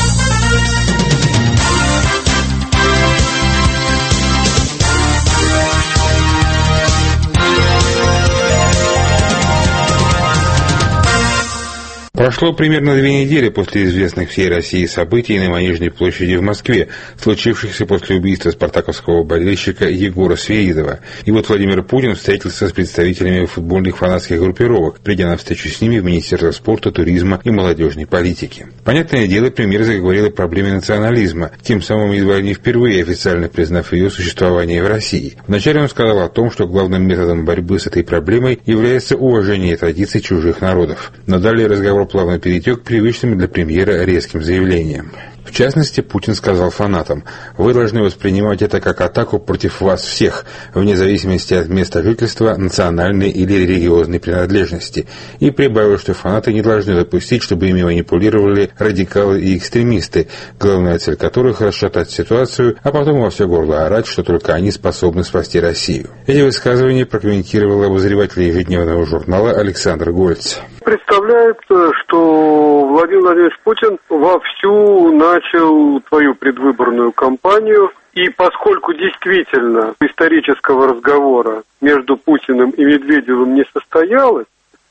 Прошло примерно две недели после известных всей России событий на Манежной площади в Москве, случившихся после убийства спартаковского болельщика Егора Свиридова. И вот Владимир Путин встретился с представителями футбольных фанатских группировок, придя на встречу с ними в Министерство спорта, туризма и молодежной политики. Понятное дело, премьер заговорил о проблеме национализма, тем самым едва ли не впервые официально признав ее существование в России. Вначале он сказал о том, что главным методом борьбы с этой проблемой является уважение традиций чужих народов. Но далее разговор плавно перетек к привычным для премьера резким заявлениям. В частности, Путин сказал фанатам: «Вы должны воспринимать это как атаку против вас всех, вне зависимости от места жительства, национальной или религиозной принадлежности». И прибавил, что фанаты не должны допустить, чтобы ими манипулировали радикалы и экстремисты, главная цель которых — расшатать ситуацию, а потом во все горло орать, что только они способны спасти Россию. Эти высказывания прокомментировал обозреватель ежедневного журнала Александр Гольц. Представляется, что Владимир Владимирович Путин вовсю начал свою предвыборную кампанию И поскольку действительно исторического разговора между Путиным и Медведевым не состоялось,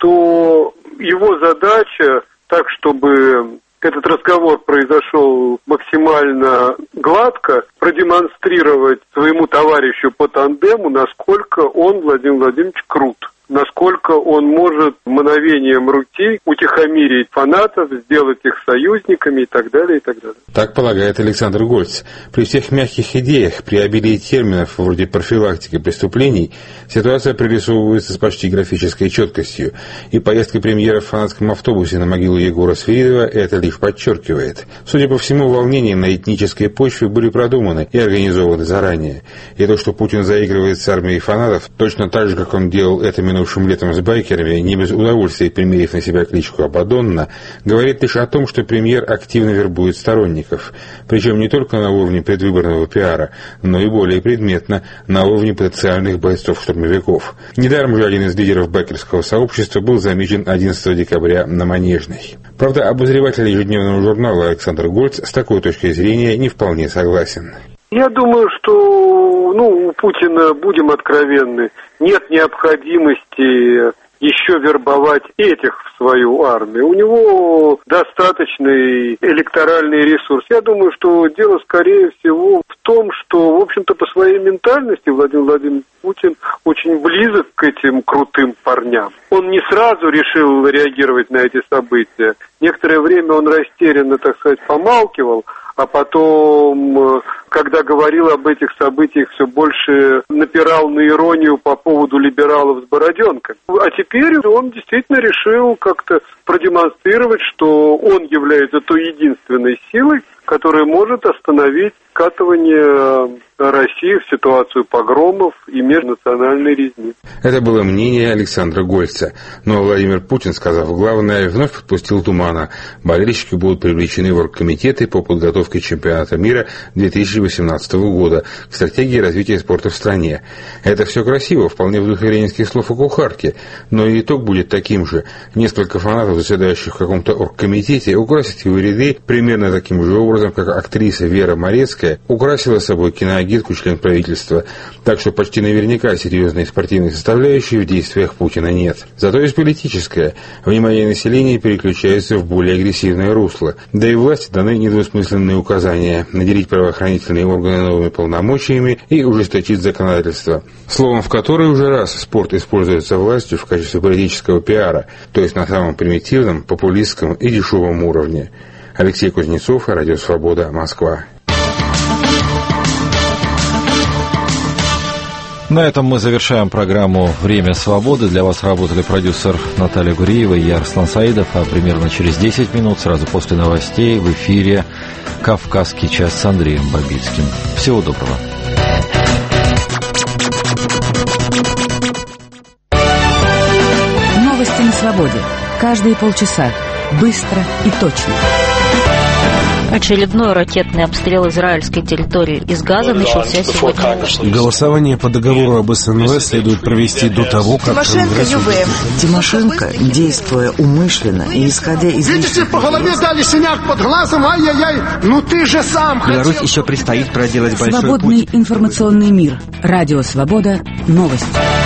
то его задача так, чтобы этот разговор произошел максимально гладко, продемонстрировать своему товарищу по тандему, насколько он, Владимир Владимирович, крут. Насколько он может мгновением руки утихомирить фанатов, сделать их союзниками и так далее, и так далее. Так полагает Александр Гольц. При всех мягких идеях, при обилии терминов вроде профилактики преступлений, ситуация прорисовывается с почти графической четкостью, и поездка премьера в фанатском автобусе на могилу Егора Свиридова это лишь подчеркивает. Судя по всему, волнения на этнической почве были продуманы и организованы заранее. И то, что Путин заигрывает с армией фанатов, точно так же, как он делал это минуту минувшим летом с байкерами, не без удовольствия примерив на себя кличку Абаддонна, говорит лишь о том, что премьер активно вербует сторонников. Причем не только на уровне предвыборного пиара, но и более предметно на уровне потенциальных бойцов-штурмовиков. Недаром же один из лидеров байкерского сообщества был замечен одиннадцатого декабря на Манежной. Правда, обозреватель ежедневного журнала Александр Гольц с такой точкой зрения не вполне согласен. Я думаю, что, ну, у Путина, будем откровенны, нет необходимости еще вербовать этих в свою армию. У него достаточный электоральный ресурс. Я думаю, что дело, скорее всего, в том, что, в общем-то, по своей ментальности Владимир Владимирович Путин очень близок к этим крутым парням. Он не сразу решил реагировать на эти события. Некоторое время он растерянно, так сказать, помалкивал, а потом, когда говорил об этих событиях, все больше напирал на иронию по поводу либералов с бороденкой. А теперь он действительно решил как-то продемонстрировать, что он является той единственной силой, которая может остановить скатывание России в ситуацию погромов и межнациональной резни. Это было мнение Александра Гольца. Но Владимир Путин, сказав главное, вновь подпустил тумана. Болельщики будут привлечены в оргкомитеты по подготовке чемпионата мира две тысячи восемнадцатого года к стратегии развития спорта в стране. Это все красиво, вполне в духе ленинских слов о кухарке, но и итог будет таким же. Несколько фанатов, заседающих в каком-то оргкомитете, украсят его ряды примерно таким же образом, как актриса Вера Морецкая украсила собой киноагитку член правительства. Так что почти наверняка серьезной спортивной составляющей в действиях Путина нет. Зато есть политическая. Внимание населения переключается в более агрессивное русло. Да и власти даны недвусмысленные указания наделить правоохранительные органы новыми полномочиями и ужесточить законодательство. Словом, в который уже раз спорт используется властью в качестве политического пиара, то есть на самом примитивном, популистском и дешевом уровне. Алексей Кузнецов, Радио Свобода, Москва. На этом мы завершаем программу «Время свободы». Для вас работали продюсер Наталья Гуриева и я, Арслан Саидов. А примерно через десять минут, сразу после новостей, в эфире «Кавказский час» с Андреем Бабицким. Всего доброго. Новости на свободе. Каждые полчаса. Быстро и точно. Очередной ракетный обстрел израильской территории из Газа начался сегодня. Голосование по договору об СНВ следует провести до того, как Тимошенко, ЮВМ. Тимошенко, действуя умышленно и исходя из... Видите, по голове дали синяк под глазом, ай-яй-яй, ну ты же сам хотел... Беларусь еще предстоит проделать большой Свободный путь. информационный мир. Радио Свобода. Новости.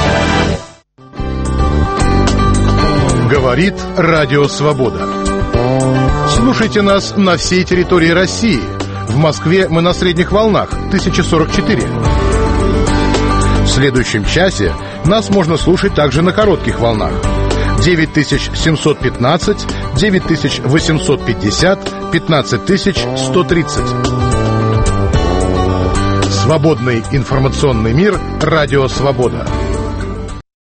Говорит Радио Свобода. Слушайте нас на всей территории России. В Москве мы на средних волнах тысяча сорок четыре. В следующем часе нас можно слушать также на коротких волнах. девять тысяч семьсот пятнадцать, девять тысяч восемьсот пятьдесят, пятнадцать тысяч сто тридцать. Свободный информационный мир. Радио Свобода.